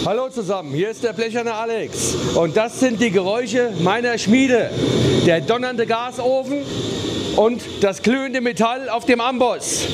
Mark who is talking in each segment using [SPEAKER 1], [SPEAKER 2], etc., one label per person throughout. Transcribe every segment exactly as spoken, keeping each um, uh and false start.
[SPEAKER 1] Hallo zusammen, hier ist der blecherne Alex und das sind die Geräusche meiner Schmiede. Der donnernde Gasofen und das glühende Metall auf dem Amboss.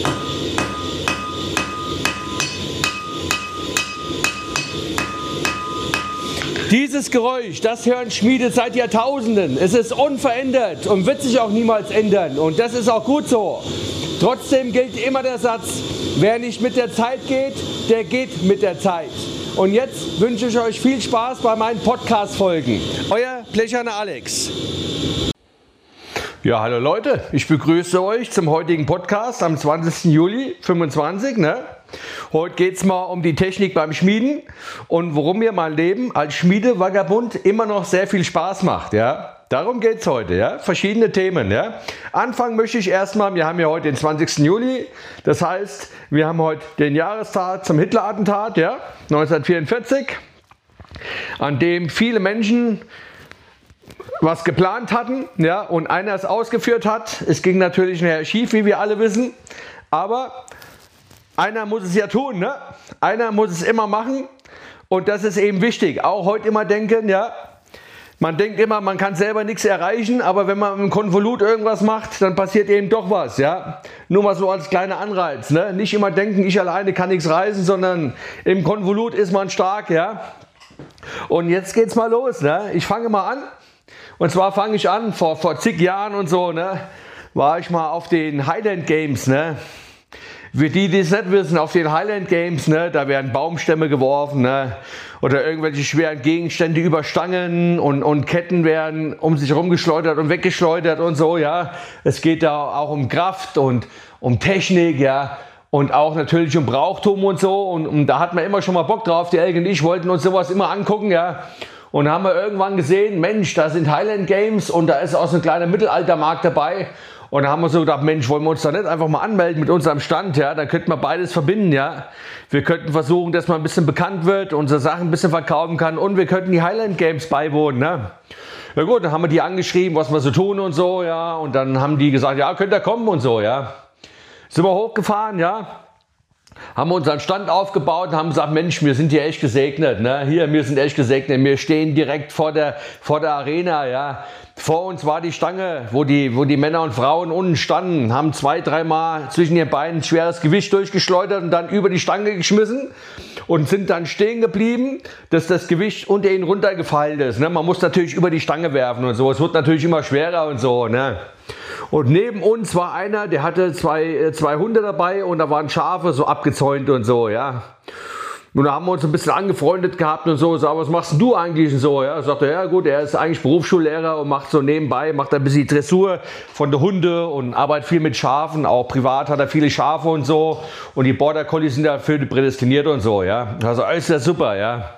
[SPEAKER 1] Dieses Geräusch, das hören Schmiede seit Jahrtausenden. Es ist unverändert und wird sich auch niemals ändern und das ist auch gut so. Trotzdem gilt immer der Satz, wer nicht mit der Zeit geht, der geht mit der Zeit. Und jetzt wünsche ich euch viel Spaß bei meinen Podcast-Folgen. Euer blecherner Alex. Ja, hallo Leute, ich begrüße euch zum heutigen Podcast am zwanzigsten Juli fünfundzwanzig. Ne? Heute geht es mal um die Technik beim Schmieden und warum mir mein Leben als Schmiedevagabund immer noch sehr viel Spaß macht. Ja? Darum geht es heute, ja? Verschiedene Themen. Ja? Anfangen möchte ich erstmal, wir haben ja heute den zwanzigsten Juli, das heißt, wir haben heute den Jahrestag zum Hitler-Attentat, ja? neunzehnhundertvierundvierzig, an dem viele Menschen was geplant hatten, ja? Und einer es ausgeführt hat. Es ging natürlich nachher schief, wie wir alle wissen, aber einer muss es ja tun, ne? Einer muss es immer machen und das ist eben wichtig. Auch heute immer denken, ja, man denkt immer, man kann selber nichts erreichen, aber wenn man im Konvolut irgendwas macht, dann passiert eben doch was, ja. Nur mal so als kleiner Anreiz, ne? Nicht immer denken, ich alleine kann nichts reißen, sondern im Konvolut ist man stark, ja. Und jetzt geht's mal los, ne? Ich fange mal an. Und zwar fange ich an, vor, vor zig Jahren und so, ne, war ich mal auf den Highland Games, ne. Für die, die es nicht wissen, auf den Highland Games, ne, da werden Baumstämme geworfen, ne, oder irgendwelche schweren Gegenstände über Stangen und, und Ketten werden um sich herum geschleudert und weggeschleudert und so, ja. Es geht da auch um Kraft und um Technik, ja, und auch natürlich um Brauchtum und so. Und, und da hat man immer schon mal Bock drauf. Die Elke und ich wollten uns sowas immer angucken, ja. Und haben wir irgendwann gesehen, Mensch, da sind Highland Games und da ist auch so ein kleiner Mittelaltermarkt dabei. Und da haben wir so gedacht, Mensch, wollen wir uns da nicht einfach mal anmelden mit unserem Stand, ja, dann könnten wir beides verbinden, ja. Wir könnten versuchen, dass man ein bisschen bekannt wird, unsere Sachen ein bisschen verkaufen kann und wir könnten die Highland Games beiwohnen, ne. Ja gut, dann haben wir die angeschrieben, was wir so tun und so, ja, und dann haben die gesagt, ja, könnt ihr kommen und so, ja. Sind wir hochgefahren, ja. Haben unseren Stand aufgebaut und haben gesagt, Mensch, wir sind hier echt gesegnet, ne? Hier, wir sind echt gesegnet, wir stehen direkt vor der, vor der Arena, ja. Vor uns war die Stange, wo die, wo die Männer und Frauen unten standen, haben zwei, dreimal zwischen ihren Beinen schweres Gewicht durchgeschleudert und dann über die Stange geschmissen und sind dann stehen geblieben, dass das Gewicht unter ihnen runtergefallen ist, ne? Man muss natürlich über die Stange werfen und so, es wird natürlich immer schwerer und so, ne? Und neben uns war einer, der hatte zwei, zwei Hunde dabei und da waren Schafe so abgezäunt und so, ja. Und da haben wir uns ein bisschen angefreundet gehabt und so, sag, was machst denn du eigentlich und so, ja. Sagte, ja gut, er ist eigentlich Berufsschullehrer und macht so nebenbei, macht ein bisschen Dressur von den Hunde und arbeitet viel mit Schafen, auch privat hat er viele Schafe und so. Und die Border Collies sind dafür prädestiniert und so, ja. Also alles ist ja super, ja.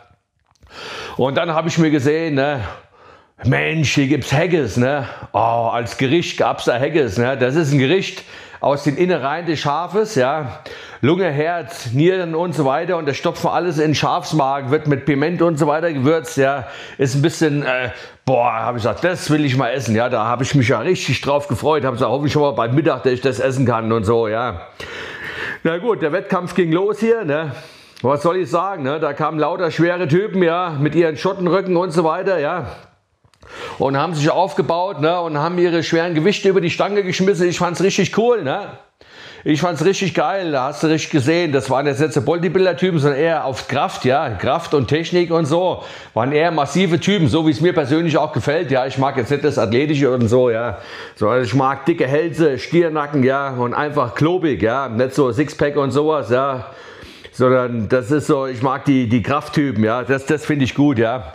[SPEAKER 1] Und dann habe ich mir gesehen, ne, Mensch, hier gibt's Haggis, ne? Oh, als Gericht gab's da Haggis, ne? Das ist ein Gericht aus den Innereien des Schafes, ja. Lunge, Herz, Nieren und so weiter und das stopfen wir alles in Schafsmagen, wird mit Piment und so weiter gewürzt, ja. Ist ein bisschen, äh, boah, habe ich gesagt, das will ich mal essen, ja. Da habe ich mich ja richtig drauf gefreut, habe gesagt, hoffe ich schon mal beim Mittag, dass ich das essen kann und so, ja. Na gut, der Wettkampf ging los hier, ne? Was soll ich sagen, ne? Da kamen lauter schwere Typen, ja, mit ihren Schottenröcken und so weiter, ja. Und haben sich aufgebaut, ne, und haben ihre schweren Gewichte über die Stange geschmissen. Ich fand's richtig cool, ne. Ich fand's richtig geil, da hast du richtig gesehen, das waren jetzt nicht so Bodybuilder-Typen, sondern eher auf Kraft, ja, Kraft und Technik und so. Waren eher massive Typen, so wie es mir persönlich auch gefällt, ja. Ich mag jetzt nicht das Athletische und so, ja. So, also ich mag dicke Hälse, Stirnacken, ja, und einfach klobig, ja. Nicht so Sixpack und sowas, ja. Sondern das ist so, ich mag die, die Krafttypen, ja. Das, das finde ich gut, ja.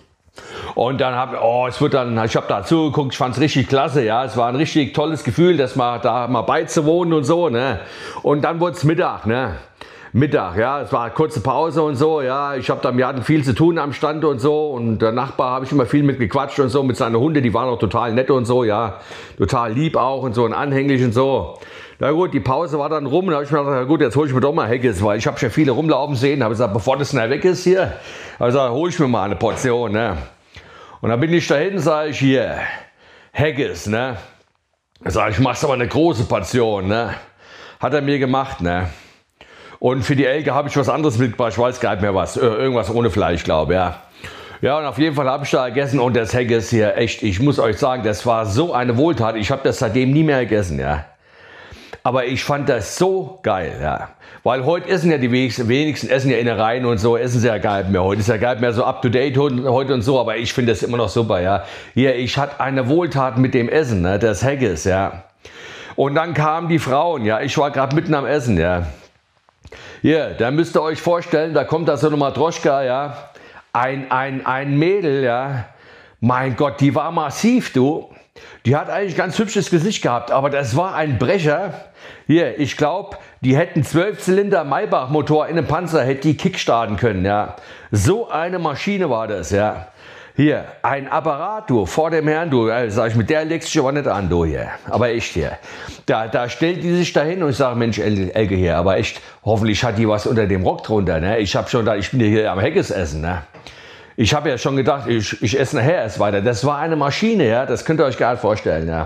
[SPEAKER 1] Und dann habe oh, es wird dann, ich habe da zugeguckt, ich fand es richtig klasse, ja, es war ein richtig tolles Gefühl, dass man da mal beizuwohnen und so, ne. Und dann wurde es Mittag, ne. Mittag, ja, es war eine kurze Pause und so, ja, ich habe da, wir hatten viel zu tun am Stand und so und der Nachbar habe ich immer viel mit gequatscht und so, mit seinen Hunden, die waren auch total nett und so, ja, total lieb auch und so und anhänglich und so. Na gut, die Pause war dann rum, da habe ich mir gedacht, na gut, jetzt hole ich mir doch mal Haggis, weil ich habe schon viele rumlaufen sehen, habe gesagt, bevor das schnell weg ist hier, also hole ich mir mal eine Portion, ne. Und dann bin ich dahin, sage ich, hier, Haggis, ne. Sag ich, mach's aber eine große Portion, ne. Hat er mir gemacht, ne. Und für die Elke habe ich was anderes mitgebracht, ich weiß gar nicht mehr was, irgendwas ohne Fleisch, glaube ich, ja. Ja, und auf jeden Fall habe ich da gegessen und das Haggis hier, echt, ich muss euch sagen, das war so eine Wohltat, ich habe das seitdem nie mehr gegessen, ja. Aber ich fand das so geil, ja. Weil heute essen ja die wenigsten, wenigsten essen ja Innereien und so, essen sie ja gar nicht mehr. Heute ist ja gar nicht mehr so up to date heute und so, aber ich finde das immer noch super, ja. Hier, ich hatte eine Wohltat mit dem Essen, ne, das Haggis, ja. Und dann kamen die Frauen, ja. Ich war gerade mitten am Essen, ja. Hier, da müsst ihr euch vorstellen, da kommt da so eine Matroschka, ja. Ein, ein, ein Mädel, ja. Mein Gott, die war massiv, du. Die hat eigentlich ein ganz hübsches Gesicht gehabt, aber das war ein Brecher. Hier, ich glaube, die hätten zwölf Zylinder Maybach-Motor in einem Panzer, hätte die kickstarten können, ja. So eine Maschine war das, ja. Hier, ein Apparat, du, vor dem Herrn, du, äh, sag ich, mit der legst du dich aber nicht an, du, hier. Aber echt, hier. Da, da stellt die sich dahin und ich sage, Mensch, El Elke hier, aber echt, hoffentlich hat die was unter dem Rock drunter, ne. Ich habe schon da, ich bin hier am Haggis essen, ne. Ich habe ja schon gedacht, ich, ich esse nachher erst weiter. Das war eine Maschine, ja, das könnt ihr euch gar nicht vorstellen, ja.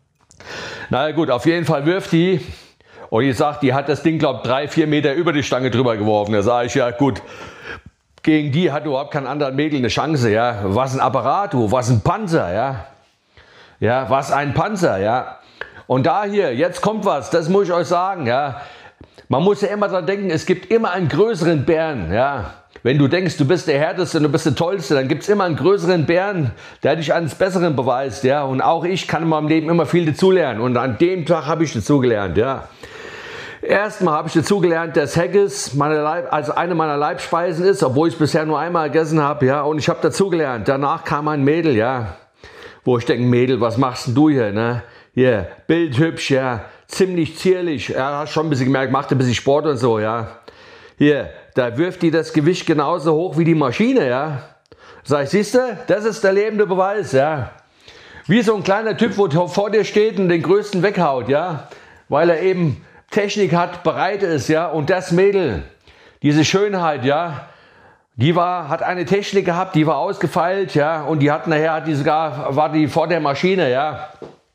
[SPEAKER 1] Na gut, auf jeden Fall wirft die und ich sag, die hat das Ding, glaube ich, drei, vier Meter über die Stange drüber geworfen. Da sage ich, ja gut, gegen die hat überhaupt kein anderer Mädel eine Chance, ja. Was ein Apparat, du, was ein Panzer, ja. Ja, was ein Panzer, ja. Und da hier, jetzt kommt was, das muss ich euch sagen, ja. Man muss ja immer daran denken, es gibt immer einen größeren Bären, ja. Wenn du denkst, du bist der Härteste, du bist der Tollste, dann gibt es immer einen größeren Bären, der dich eines Besseren beweist, ja. Und auch ich kann in meinem Leben immer viel dazulernen. Und an dem Tag habe ich dazugelernt, ja. Erstmal habe ich dazugelernt, dass Haggis meine Leib, also eine meiner Leibspeisen ist, obwohl ich es bisher nur einmal gegessen habe, ja. Und ich habe dazugelernt. Danach kam ein Mädel, ja. Wo ich denke, Mädel, was machst denn du hier, ne? Hier, bildhübsch, ja. Ziemlich zierlich. Ja, hast schon ein bisschen gemerkt, macht ein bisschen Sport und so, ja. Hier, da wirft die das Gewicht genauso hoch wie die Maschine, ja. Sag ich, siehst du, das ist der lebende Beweis, ja. Wie so ein kleiner Typ, wo vor dir steht und den größten weghaut, ja. Weil er eben Technik hat, bereit ist, ja. Und das Mädel, diese Schönheit, ja, die war, hat eine Technik gehabt, die war ausgefeilt, ja. Und die hat nachher, hat die sogar, war die vor der Maschine, ja.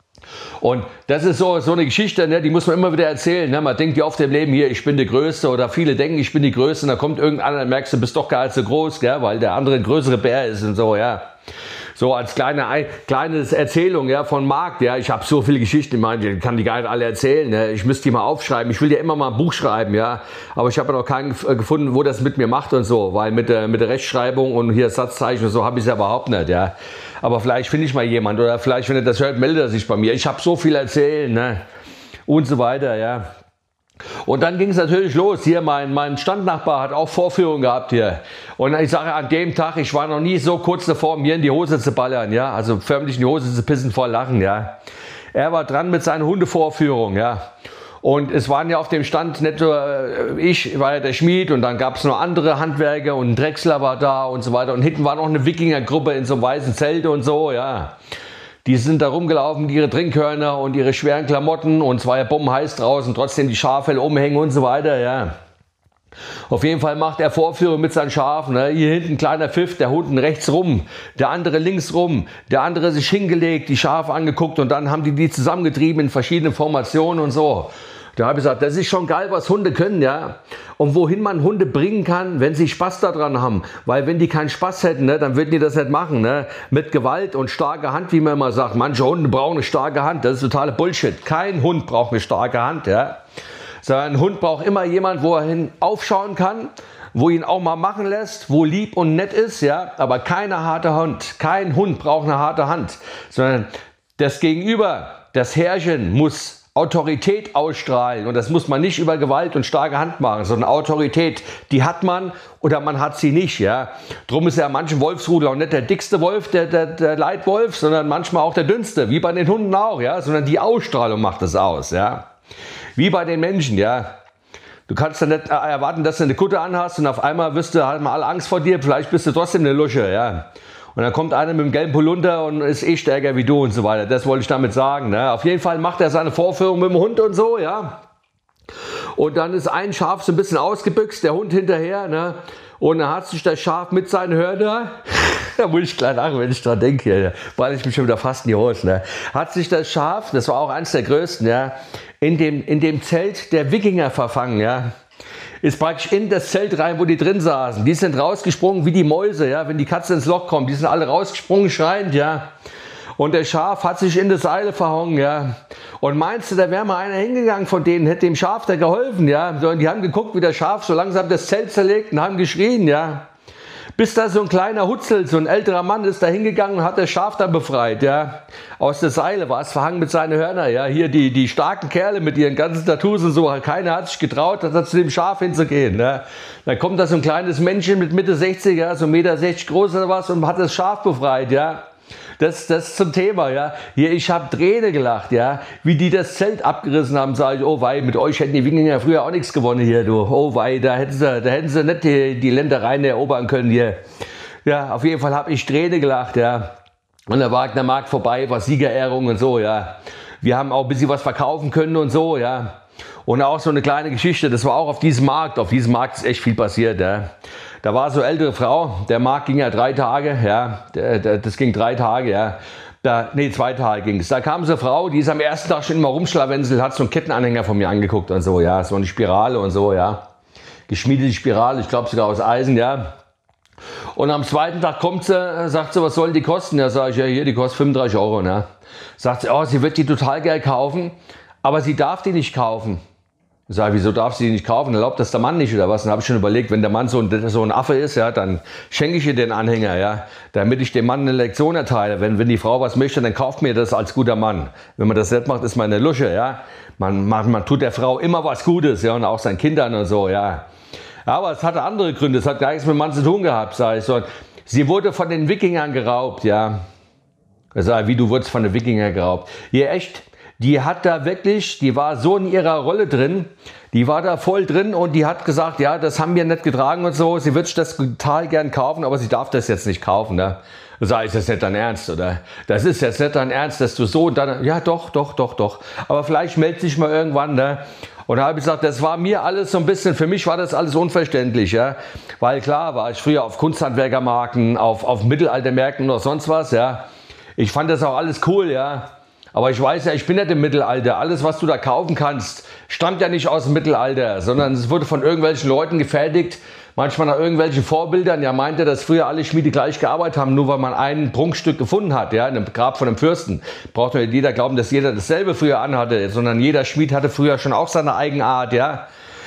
[SPEAKER 1] Und das ist so, so eine Geschichte, ne, die muss man immer wieder erzählen. Ne? Man denkt ja oft im Leben hier, ich bin der Größte, oder viele denken, ich bin die Größte, und da kommt irgendeiner, dann merkst du, bist doch gar nicht so groß, gell? Weil der andere ein größere Bär ist und so, ja. So als kleine, kleines Erzählung, ja, von Marc, ja. Ich habe so viele Geschichten, ich meine, ich kann die gar nicht alle erzählen, ne? Ich müsste die mal aufschreiben. Ich will ja immer mal ein Buch schreiben, ja. Aber ich habe ja noch keinen gefunden, wo das mit mir macht und so, weil mit der, mit der Rechtschreibung und hier Satzzeichen und so habe ich es ja überhaupt nicht, ja. Aber vielleicht finde ich mal jemand, oder vielleicht, wenn er das hört, meldet er sich bei mir. Ich habe so viel erzählen, ne? Und so weiter, ja. Und dann ging es natürlich los. Hier, mein, mein Standnachbar hat auch Vorführungen gehabt hier. Und ich sage, an dem Tag, ich war noch nie so kurz davor, mir in die Hose zu ballern, ja. Also förmlich in die Hose zu pissen vor Lachen, ja. Er war dran mit seiner Hundevorführung, ja. Und es waren ja auf dem Stand nicht nur ich, war ja der Schmied, und dann gab es noch andere Handwerker und ein Drechsler war da und so weiter. Und hinten war noch eine Wikingergruppe in so einem weißen Zelt und so, ja. Die sind da rumgelaufen mit ihren Trinkhörner und ihre schweren Klamotten, und es war ja bombenheiß draußen, trotzdem die Schaffelle umhängen und so weiter, ja. Auf jeden Fall macht er Vorführung mit seinen Schafen, ne? Hier hinten ein kleiner Pfiff, der Hund rechts rum, der andere links rum, der andere sich hingelegt, die Schafe angeguckt, und dann haben die die zusammengetrieben in verschiedenen Formationen und so. Da habe ich gesagt, das ist schon geil, was Hunde können, ja. Und wohin man Hunde bringen kann, wenn sie Spaß daran haben. Weil wenn die keinen Spaß hätten, ne, dann würden die das nicht machen, ne. Mit Gewalt und starker Hand, wie man immer sagt. Manche Hunde brauchen eine starke Hand, das ist totale Bullshit. Kein Hund braucht eine starke Hand, ja. Sondern ein Hund braucht immer jemand, wo er hin aufschauen kann, wo ihn auch mal machen lässt, wo lieb und nett ist, ja. Aber keine harte Hand. Kein Hund braucht eine harte Hand. Sondern das Gegenüber, das Herrchen, muss Autorität ausstrahlen, und das muss man nicht über Gewalt und starke Hand machen, sondern Autorität, die hat man oder man hat sie nicht, ja. Drum ist ja manchen Wolfsrudel auch nicht der dickste Wolf, der, der, der Leitwolf, sondern manchmal auch der dünnste, wie bei den Hunden auch, ja, sondern die Ausstrahlung macht es aus, ja. Wie bei den Menschen, ja. Du kannst ja nicht erwarten, dass du eine Kutte anhast und auf einmal wirst du halt mal alle Angst vor dir, vielleicht bist du trotzdem eine Lusche, ja. Und dann kommt einer mit dem gelben Polunder und ist eh stärker wie du und so weiter. Das wollte ich damit sagen, ne? Auf jeden Fall macht er seine Vorführung mit dem Hund und so, ja. Und dann ist ein Schaf so ein bisschen ausgebüxt, der Hund hinterher, ne? Und dann hat sich das Schaf mit seinen Hörner, da muss ich gleich lachen, wenn ich dran denke, weil ich mich schon wieder fast in die Hose, ne? Hat sich das Schaf, das war auch eins der größten, ja, in dem, in dem Zelt der Wikinger verfangen, ja. ist praktisch in das Zelt rein, wo die drin saßen. Die sind rausgesprungen wie die Mäuse, ja, wenn die Katze ins Loch kommt. Die sind alle rausgesprungen, schreiend, ja. Und der Schaf hat sich in das Seil verhangen, ja. Und meinst du, da wäre mal einer hingegangen von denen, hätte dem Schaf da geholfen, ja. So, und die haben geguckt, wie der Schaf so langsam das Zelt zerlegt und haben geschrien, ja. Bis da so ein kleiner Hutzel, so ein älterer Mann ist da hingegangen und hat das Schaf dann befreit, ja. Aus der Seile war es verhangen mit seinen Hörnern, ja. Hier die, die starken Kerle mit ihren ganzen Tattoos und so. Keiner hat sich getraut, da zu dem Schaf hinzugehen, ja. Dann kommt da so ein kleines Männchen mit Mitte sechzig, ja, so ein Meter sechzig groß oder was und hat das Schaf befreit, ja. Das, das zum Thema, ja. Hier, ich habe Tränen gelacht, ja. Wie die das Zelt abgerissen haben, sage ich, oh wei, mit euch hätten die Wikinger früher auch nichts gewonnen hier, du. Oh wei, da hätten sie, da hätten sie nicht die, die Ländereien erobern können hier. Ja, auf jeden Fall habe ich Tränen gelacht, ja. Und der Wagner Markt vorbei, war Siegerehrung und so, ja. Wir haben auch ein bisschen was verkaufen können und so, ja. Und auch so eine kleine Geschichte, das war auch auf diesem Markt. Auf diesem Markt ist echt viel passiert, ja. Da war so eine ältere Frau, der Markt ging ja drei Tage, ja, der, der, das ging drei Tage, ja, da, nee, zwei Tage ging es. Da kam so eine Frau, die ist am ersten Tag schon immer rumschlawenzelt, hat so einen Kettenanhänger von mir angeguckt und so, ja, so eine Spirale und so, ja, geschmiedete Spirale, ich glaube sogar aus Eisen, ja. Und am zweiten Tag kommt sie, sagt sie, was sollen die kosten? Ja, sage ich, ja, hier, die kostet fünfunddreißig Euro, ne. Sagt sie, oh, sie wird die total geil kaufen, aber sie darf die nicht kaufen. Ich sage, wieso darf sie die nicht kaufen? Erlaubt das der Mann nicht oder was? Dann habe ich schon überlegt, wenn der Mann so ein, so ein Affe ist, ja, dann schenke ich ihr den Anhänger, ja, damit ich dem Mann eine Lektion erteile. Wenn, wenn die Frau was möchte, dann kauft mir das als guter Mann. Wenn man das nicht macht, ist man eine Lusche, ja. Man, man, man tut der Frau immer was Gutes, ja, und auch seinen Kindern und so, ja. Aber es hatte andere Gründe, es hat gar nichts mit dem Mann zu tun gehabt, sage ich so. Sie wurde von den Wikingern geraubt, ja. Ich sage, wie, du wurdest von den Wikingern geraubt? Ja, echt? Die hat da wirklich, die war so in ihrer Rolle drin, die war da voll drin und die hat gesagt, ja, das haben wir nicht getragen und so, sie wird das total gern kaufen, aber sie darf das jetzt nicht kaufen, ne? Sag ich, ist das nicht dein Ernst, oder? Das ist jetzt nicht dein Ernst, dass du so und dann, ja doch, doch, doch, doch, aber vielleicht meldet sich mal irgendwann, ne? Und da habe ich gesagt, das war mir alles so ein bisschen, für mich war das alles unverständlich, ja, weil klar war ich früher auf Kunsthandwerkermarken, auf, auf Mittelaltermärkten oder sonst was, ja. Ich fand das auch alles cool, ja. Aber ich weiß ja, ich bin nicht im Mittelalter. Alles, was du da kaufen kannst, stammt ja nicht aus dem Mittelalter, sondern es wurde von irgendwelchen Leuten gefertigt, manchmal nach irgendwelchen Vorbildern. Ja, meinte, dass früher alle Schmiede gleich gearbeitet haben, nur weil man ein Prunkstück gefunden hat, ja, in einem Grab von einem Fürsten. Braucht nicht jeder glauben, dass jeder dasselbe früher anhatte, sondern jeder Schmied hatte früher schon auch seine Eigenart, ja.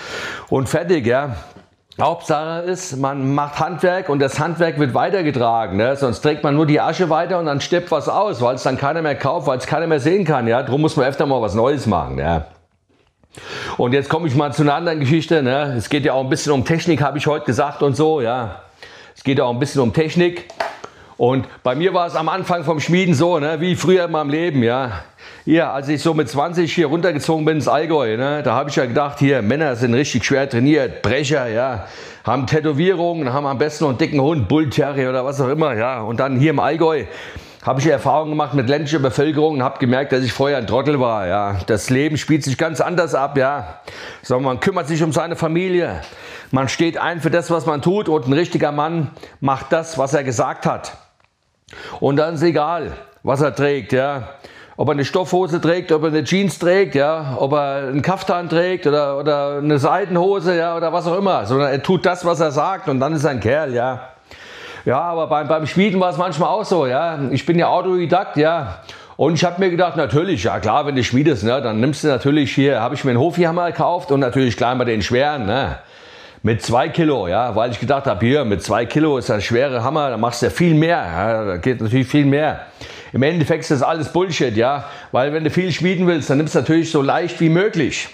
[SPEAKER 1] Und fertig, ja. Hauptsache ist, man macht Handwerk und das Handwerk wird weitergetragen, ne? Sonst trägt man nur die Asche weiter und dann stirbt was aus, weil es dann keiner mehr kauft, weil es keiner mehr sehen kann, ja. Drum muss man öfter mal was Neues machen, ja. Und jetzt komme ich mal zu einer anderen Geschichte, ne? Es geht ja auch ein bisschen um Technik, habe ich heute gesagt und so, ja. Es geht ja auch ein bisschen um Technik. Und bei mir war es am Anfang vom Schmieden so, ne, wie früher in meinem Leben, ja. Hier, als ich so mit zwanzig hier runtergezogen bin ins Allgäu, ne, da habe ich ja gedacht, hier, Männer sind richtig schwer trainiert, Brecher, ja, haben Tätowierungen, haben am besten noch einen dicken Hund, Bull Terrier oder was auch immer, ja. Und dann hier im Allgäu habe ich Erfahrungen gemacht mit ländlicher Bevölkerung und habe gemerkt, dass ich vorher ein Trottel war, ja. Das Leben spielt sich ganz anders ab, ja. So, man kümmert sich um seine Familie, man steht ein für das, was man tut und ein richtiger Mann macht das, was er gesagt hat. Und dann ist egal, was er trägt, ja. Ob er eine Stoffhose trägt, ob er eine Jeans trägt, ja, ob er einen Kaftan trägt oder, oder eine Seidenhose, ja, oder was auch immer. Sondern er tut das, was er sagt und dann ist er ein Kerl, ja. Ja, aber beim, beim Schmieden war es manchmal auch so, ja. Ich bin ja Autodidakt, ja. Und ich habe mir gedacht, natürlich, ja klar, wenn du schmiedest, ne, dann nimmst du natürlich hier, habe ich mir einen Hofi-Hammer gekauft und natürlich gleich mal den schweren, ne. Mit zwei Kilo, ja, weil ich gedacht habe, hier, mit zwei Kilo ist ein schwerer Hammer, da machst du ja viel mehr, ja, da geht natürlich viel mehr. Im Endeffekt ist das alles Bullshit, ja, weil wenn du viel schmieden willst, dann nimmst du natürlich so leicht wie möglich.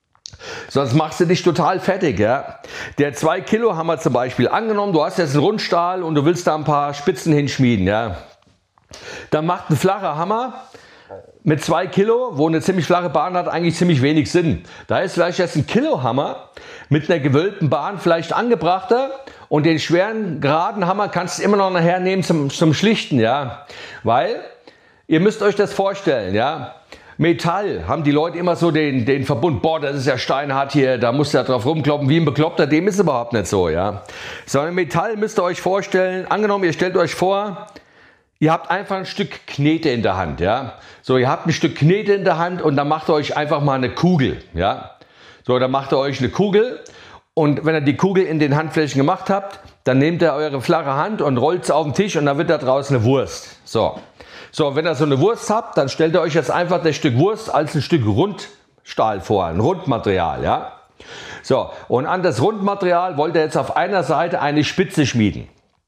[SPEAKER 1] Sonst machst du dich total fertig, ja. Der zwei Kilo Hammer zum Beispiel, angenommen, du hast jetzt einen Rundstahl und du willst da ein paar Spitzen hinschmieden, ja. Dann macht ein flacher Hammer mit zwei Kilo, wo eine ziemlich flache Bahn hat, eigentlich ziemlich wenig Sinn. Da ist vielleicht jetzt ein Kilo Hammer mit einer gewölbten Bahn vielleicht angebrachter und den schweren, geraden Hammer kannst du immer noch nachher nehmen zum, zum Schlichten, ja. Weil, ihr müsst euch das vorstellen, ja. Metall haben die Leute immer so den, den Verbund, boah, das ist ja steinhart hier, da musst du ja drauf rumkloppen wie ein Bekloppter, dem ist überhaupt nicht so, ja. Sondern Metall müsst ihr euch vorstellen, angenommen, ihr stellt euch vor, ihr habt einfach ein Stück Knete in der Hand, ja. So, ihr habt ein Stück Knete in der Hand und dann macht ihr euch einfach mal eine Kugel, ja. So, dann macht ihr euch eine Kugel Und wenn ihr die Kugel in den Handflächen gemacht habt, dann nehmt ihr eure flache Hand und rollt sie auf den Tisch und dann wird da draußen eine Wurst. So. So, wenn ihr so eine Wurst habt, dann stellt ihr euch jetzt einfach das Stück Wurst als ein Stück Rundstahl vor, ein Rundmaterial, ja. So, und an das Rundmaterial wollt ihr jetzt auf einer Seite eine Spitze schmieden.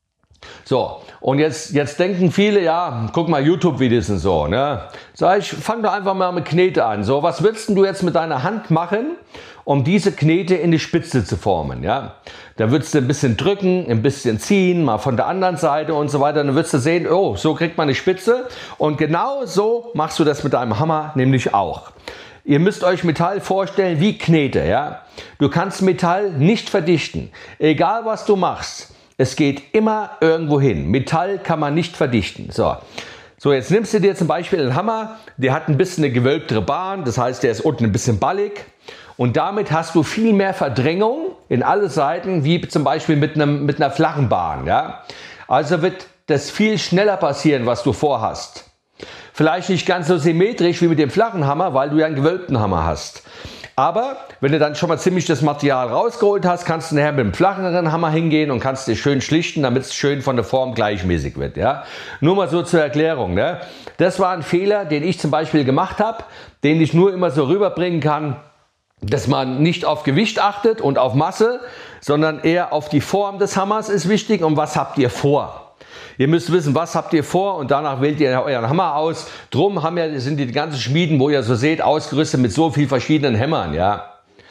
[SPEAKER 1] So, und jetzt, jetzt denken viele, ja, guck mal YouTube-Videos und so, ne. Sag ich, fang doch einfach mal mit Knete an. So, was willst denn du jetzt mit deiner Hand machen, um diese Knete in die Spitze zu formen, ja? Da würdest du ein bisschen drücken, ein bisschen ziehen, mal von der anderen Seite und so weiter. Dann wirst du sehen, oh, so kriegt man eine Spitze. Und genau so machst du das mit deinem Hammer nämlich auch. Ihr müsst euch Metall vorstellen wie Knete, ja? Du kannst Metall nicht verdichten. Egal was du machst, es geht immer irgendwo hin. Metall kann man nicht verdichten. So. So, jetzt nimmst du dir zum Beispiel einen Hammer, der hat ein bisschen eine gewölbtere Bahn, das heißt, der ist unten ein bisschen ballig. Und damit hast du viel mehr Verdrängung in alle Seiten, wie zum Beispiel mit, einem, mit einer flachen Bahn. Ja? Also wird das viel schneller passieren, was du vorhast. Vielleicht nicht ganz so symmetrisch wie mit dem flachen Hammer, weil du ja einen gewölbten Hammer hast. Aber wenn du dann schon mal ziemlich das Material rausgeholt hast, kannst du nachher mit einem flacheren Hammer hingehen und kannst dich schön schlichten, damit es schön von der Form gleichmäßig wird. Ja? Nur mal so zur Erklärung. Ne? Das war ein Fehler, den ich zum Beispiel gemacht habe, den ich nur immer so rüberbringen kann, dass man nicht auf Gewicht achtet und auf Masse, sondern eher auf die Form des Hammers ist wichtig und was habt ihr vor. Ihr müsst wissen, was habt ihr vor und danach wählt ihr euren Hammer aus. Drum haben ja, sind die ganzen Schmieden, wo ihr so seht, ausgerüstet mit so vielen verschiedenen Hämmern. Ja.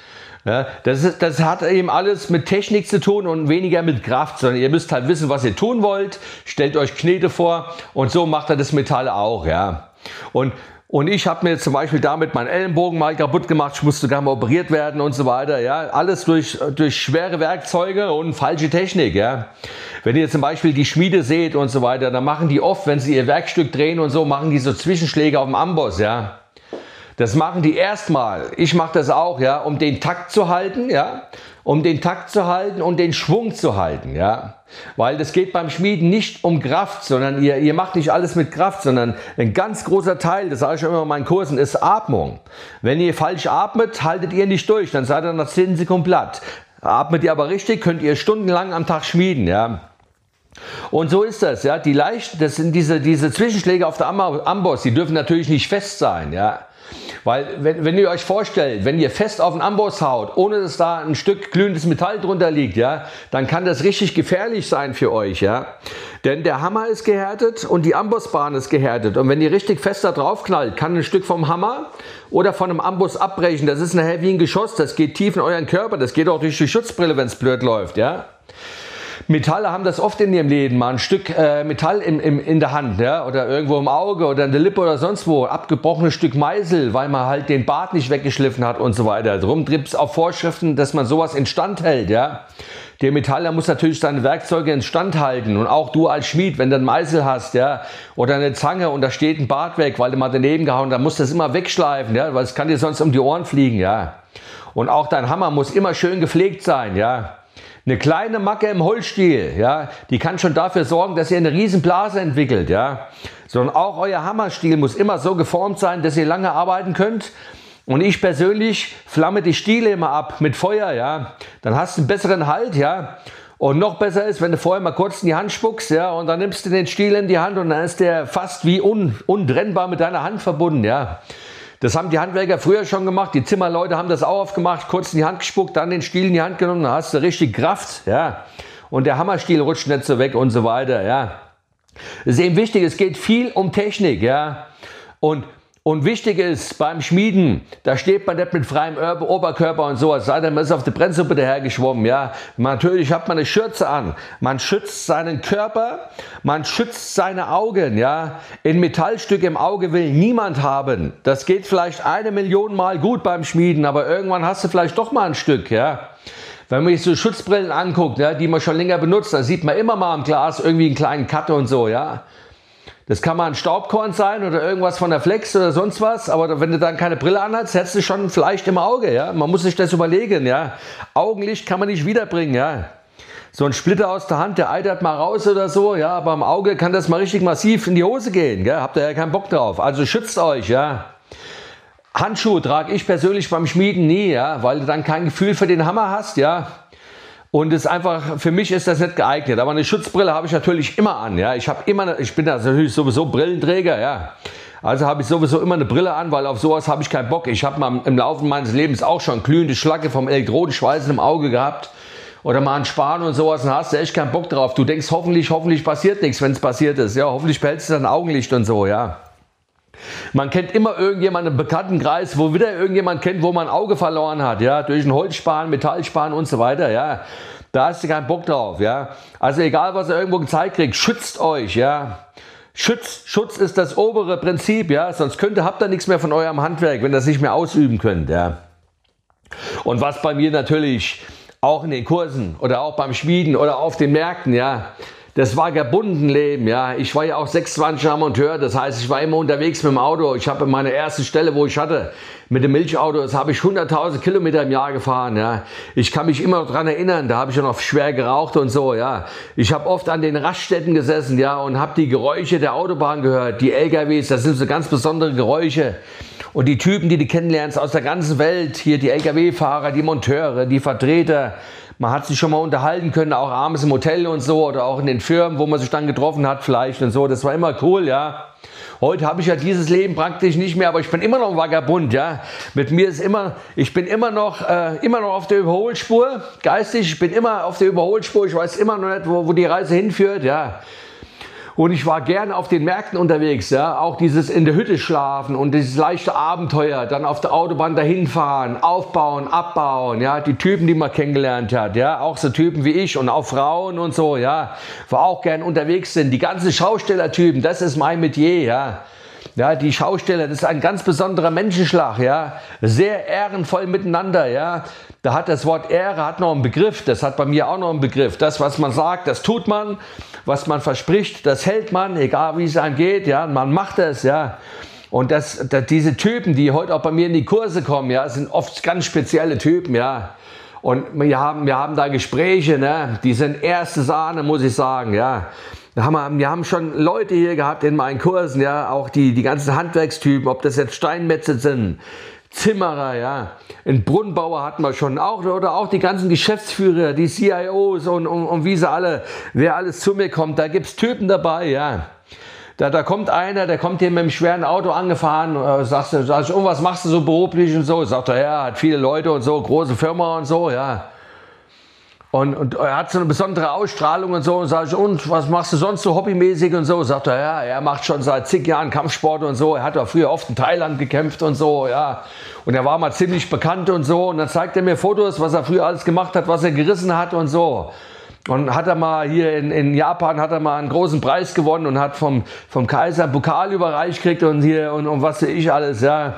[SPEAKER 1] Ja, das, ist, das hat eben alles mit Technik zu tun und weniger mit Kraft, sondern ihr müsst halt wissen, was ihr tun wollt. Stellt euch Knete vor und so macht er das Metall auch. Ja. Und Und ich habe mir zum Beispiel damit meinen Ellenbogen mal kaputt gemacht, ich musste sogar mal operiert werden und so weiter. Ja, alles durch, durch schwere Werkzeuge und falsche Technik. Ja. Wenn ihr zum Beispiel die Schmiede seht und so weiter, dann machen die oft, wenn sie ihr Werkstück drehen und so, machen die so Zwischenschläge auf dem Amboss. Ja. Das machen die erstmal. Ich mache das auch, ja, um den Takt zu halten, ja, um den Takt zu halten und den Schwung zu halten, ja. Weil das geht beim Schmieden nicht um Kraft, sondern ihr, ihr macht nicht alles mit Kraft, sondern ein ganz großer Teil, das sage ich immer in meinen Kursen, ist Atmung. Wenn ihr falsch atmet, haltet ihr nicht durch, dann seid ihr nach zehn Sekunden platt. Atmet ihr aber richtig, könnt ihr stundenlang am Tag schmieden, ja. Und so ist das, ja. Die leicht, das sind diese, diese Zwischenschläge auf der Amboss, die dürfen natürlich nicht fest sein, ja. Weil, wenn, wenn ihr euch vorstellt, wenn ihr fest auf den Amboss haut, ohne dass da ein Stück glühendes Metall drunter liegt, ja, dann kann das richtig gefährlich sein für euch, ja. Denn der Hammer ist gehärtet und die Ambossbahn ist gehärtet. Und wenn ihr richtig fest da drauf knallt, kann ein Stück vom Hammer oder von einem Amboss abbrechen. Das ist nachher wie ein Geschoss, das geht tief in euren Körper, das geht auch durch die Schutzbrille, wenn es blöd läuft, ja. Metalle haben das oft in ihrem Leben, mal ein Stück äh, Metall im, im, in der Hand, ja, oder irgendwo im Auge oder in der Lippe oder sonst wo, abgebrochenes Stück Meißel, weil man halt den Bart nicht weggeschliffen hat und so weiter. Darum gibt es auch Vorschriften, dass man sowas instand hält, ja. Der Metaller muss natürlich seine Werkzeuge instand halten und auch du als Schmied, wenn du einen Meißel hast, ja, oder eine Zange und da steht ein Bart weg, weil du mal daneben gehauen, dann musst du das immer wegschleifen, ja, weil es kann dir sonst um die Ohren fliegen, ja. Und auch dein Hammer muss immer schön gepflegt sein, ja. Eine kleine Macke im Holzstiel, ja, die kann schon dafür sorgen, dass ihr eine riesen Blase entwickelt, ja. Sondern auch euer Hammerstiel muss immer so geformt sein, dass ihr lange arbeiten könnt. Und ich persönlich flamme die Stiele immer ab mit Feuer, ja. Dann hast du einen besseren Halt, ja. Und noch besser ist, wenn du vorher mal kurz in die Hand spuckst, ja, und dann nimmst du den Stiel in die Hand und dann ist der fast wie un, untrennbar mit deiner Hand verbunden, ja. Das haben die Handwerker früher schon gemacht, die Zimmerleute haben das auch oft gemacht, kurz in die Hand gespuckt, dann den Stiel in die Hand genommen, dann hast du richtig Kraft, ja. Und der Hammerstiel rutscht nicht so weg und so weiter, ja. Das ist eben wichtig, es geht viel um Technik, ja. Und, und wichtig ist beim Schmieden, da steht man nicht mit freiem Oberkörper und sowas, sei denn man ist auf der Brennsuppe dahergeschwommen, ja. Natürlich hat man eine Schürze an, man schützt seinen Körper, man schützt seine Augen, ja. Ein Metallstück im Auge will niemand haben. Das geht vielleicht eine Million Mal gut beim Schmieden, aber irgendwann hast du vielleicht doch mal ein Stück, ja. Wenn man sich so Schutzbrillen anguckt, ja, die man schon länger benutzt, dann sieht man immer mal am Glas irgendwie einen kleinen Cut und so, ja. Das kann mal ein Staubkorn sein oder irgendwas von der Flex oder sonst was, aber wenn du dann keine Brille anhast, hättest du schon vielleicht im Auge, ja. Man muss sich das überlegen, ja. Augenlicht kann man nicht wiederbringen, ja. So ein Splitter aus der Hand, der eitert mal raus oder so, ja, aber im Auge kann das mal richtig massiv in die Hose gehen, gell? Habt ihr ja keinen Bock drauf. Also schützt euch, ja. Handschuhe trage ich persönlich beim Schmieden nie, ja, weil du dann kein Gefühl für den Hammer hast, ja. Und es einfach, für mich ist das nicht geeignet. Aber eine Schutzbrille habe ich natürlich immer an. Ja, ich habe immer, ich bin natürlich sowieso Brillenträger. Ja, also habe ich sowieso immer eine Brille an, weil auf sowas habe ich keinen Bock. Ich habe mal im Laufe meines Lebens auch schon glühende Schlacke vom Elektrodenschweißen im Auge gehabt. Oder mal einen Span und sowas, dann hast du echt keinen Bock drauf. Du denkst, hoffentlich, hoffentlich passiert nichts, wenn es passiert ist. Ja, hoffentlich behältst du dein Augenlicht und so, ja. Man kennt immer irgendjemanden im Bekanntenkreis, wo wieder irgendjemand kennt, wo man ein Auge verloren hat, ja, durch einen Holzspan, Metallspan und so weiter, ja. Da hast du keinen Bock drauf, ja. Also egal, was ihr irgendwo gezeigt kriegt, schützt euch, ja. Schutz, Schutz ist das obere Prinzip, ja. Sonst könnt ihr, habt ihr nichts mehr von eurem Handwerk, wenn ihr das nicht mehr ausüben könnt, ja. Und was bei mir natürlich auch in den Kursen oder auch beim Schmieden oder auf den Märkten, ja, das Vagabundenleben, ja. Ich war ja auch sechsundzwanzig Jahre Monteur, das heißt, ich war immer unterwegs mit dem Auto. Ich habe meine erste Stelle, wo ich hatte, mit dem Milchauto, das habe ich hunderttausend Kilometer im Jahr gefahren, ja. Ich kann mich immer noch dran erinnern, da habe ich ja noch schwer geraucht und so, ja. Ich habe oft an den Raststätten gesessen, ja, und habe die Geräusche der Autobahn gehört, die L K Ws, das sind so ganz besondere Geräusche. Und die Typen, die du kennenlernst aus der ganzen Welt, hier die L K W-Fahrer, die Monteure, die Vertreter, man hat sich schon mal unterhalten können, auch abends im Hotel und so oder auch in den Firmen, wo man sich dann getroffen hat vielleicht und so. Das war immer cool, ja. Heute habe ich ja dieses Leben praktisch nicht mehr, aber ich bin immer noch ein Vagabund, ja. Mit mir ist immer, ich bin immer noch, äh, immer noch auf der Überholspur, geistig, ich bin immer auf der Überholspur, ich weiß immer noch nicht, wo, wo die Reise hinführt, ja. Und ich war gerne auf den Märkten unterwegs, ja, auch dieses in der Hütte schlafen und dieses leichte Abenteuer, dann auf der Autobahn dahin fahren, aufbauen, abbauen, ja, die Typen, die man kennengelernt hat, ja, auch so Typen wie ich und auch Frauen und so, ja, wo auch gern unterwegs sind, die ganzen Schaustellertypen, das ist mein Metier, ja. Ja, die Schausteller, das ist ein ganz besonderer Menschenschlag, ja, sehr ehrenvoll miteinander, ja. Da hat das Wort Ehre hat noch einen Begriff, das hat bei mir auch noch einen Begriff. Das, was man sagt, das tut man, was man verspricht, das hält man, egal wie es einem geht, ja, man macht es, ja. Und das, das, diese Typen, die heute auch bei mir in die Kurse kommen, ja, sind oft ganz spezielle Typen, ja. Und wir haben, wir haben da Gespräche, ne, die sind erste Sahne, muss ich sagen, ja. Wir haben, wir haben schon Leute hier gehabt in meinen Kursen, ja, auch die, die ganzen Handwerkstypen, ob das jetzt Steinmetze sind, Zimmerer, ja, einen Brunnenbauer hatten wir schon, auch, oder auch die ganzen Geschäftsführer, die C I Os und, und, und wie sie alle, wer alles zu mir kommt, da gibt's Typen dabei, ja. Da, da kommt einer, der kommt hier mit einem schweren Auto angefahren, äh, sagst du, sag ich, oh, was machst du so beruflich und so, sagt er, ja, hat viele Leute und so, große Firma und so, ja. Und, und er hat so eine besondere Ausstrahlung und so. Und sage ich, und was machst du sonst so hobbymäßig und so? Sagt er, ja, er macht schon seit zig Jahren Kampfsport und so. Er hat auch früher oft in Thailand gekämpft und so, ja. Und er war mal ziemlich bekannt und so. Und dann zeigt er mir Fotos, was er früher alles gemacht hat, was er gerissen hat und so. Und hat er mal hier in, in Japan hat er mal einen großen Preis gewonnen und hat vom, vom Kaiser einen Pokal überreicht gekriegt und hier und, und was weiß ich alles, ja.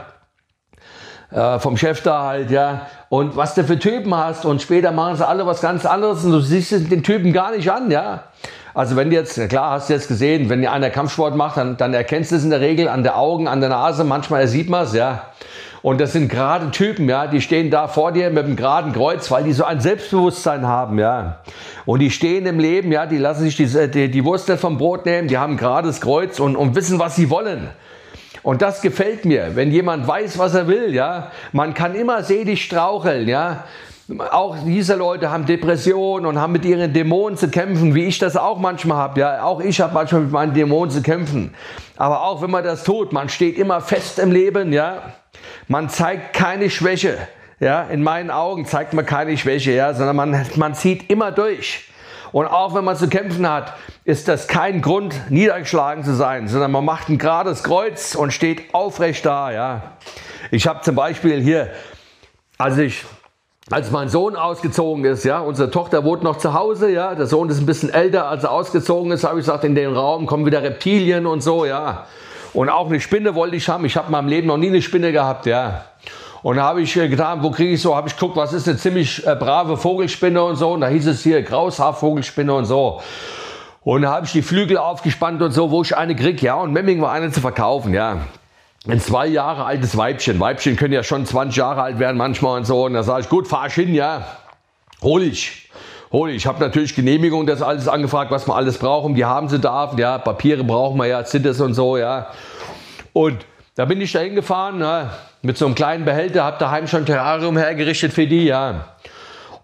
[SPEAKER 1] Äh, vom Chef da halt, ja. Und was du für Typen hast und später machen sie alle was ganz anderes und du siehst es den Typen gar nicht an, ja. Also wenn du jetzt, klar hast du jetzt gesehen, wenn dir einer Kampfsport macht, dann, dann erkennst du es in der Regel an der Augen, an der Nase, manchmal sieht man es, ja. Und das sind gerade Typen, ja, die stehen da vor dir mit einem geraden Kreuz, weil die so ein Selbstbewusstsein haben, ja. Und die stehen im Leben, ja, die lassen sich die, die, die Wurst nicht vom Brot nehmen, die haben ein gerades Kreuz und, und wissen, was sie wollen. Und das gefällt mir, wenn jemand weiß, was er will, ja. Man kann immer selig straucheln, ja. Auch diese Leute haben Depressionen und haben mit ihren Dämonen zu kämpfen, wie ich das auch manchmal habe, ja. Auch ich habe manchmal mit meinen Dämonen zu kämpfen. Aber auch wenn man das tut, man steht immer fest im Leben, ja. Man zeigt keine Schwäche, ja. In meinen Augen zeigt man keine Schwäche, ja, sondern man, man zieht immer durch. Und auch wenn man zu kämpfen hat, ist das kein Grund, niedergeschlagen zu sein, sondern man macht ein gerades Kreuz und steht aufrecht da. Ja. Ich habe zum Beispiel hier, als, ich, als mein Sohn ausgezogen ist, ja, unsere Tochter wohnt noch zu Hause, ja, der Sohn ist ein bisschen älter, als er ausgezogen ist, habe ich gesagt, in den Raum kommen wieder Reptilien und so, ja. Und auch eine Spinne wollte ich haben, ich habe in meinem Leben noch nie eine Spinne gehabt, ja. Und da habe ich äh, getan, wo kriege ich so, habe ich geguckt, was ist eine ziemlich äh, brave Vogelspinne und so. Und da hieß es hier Graushaarvogelspinne und so. Und da habe ich die Flügel aufgespannt und so, wo ich eine kriege, ja. Und Memming war eine zu verkaufen, ja. Ein zwei Jahre altes Weibchen. Weibchen können ja schon zwanzig Jahre alt werden manchmal und so. Und da sage ich, gut, fahr ich hin, ja. Hol ich. Hol ich. Ich habe natürlich Genehmigung, das alles angefragt, was man alles braucht, um die haben sie darf. Ja, Papiere brauchen wir ja, Zittes und so, ja. Und da bin ich da hingefahren, ja, mit so einem kleinen Behälter, habe daheim schon ein Terrarium hergerichtet für die, ja.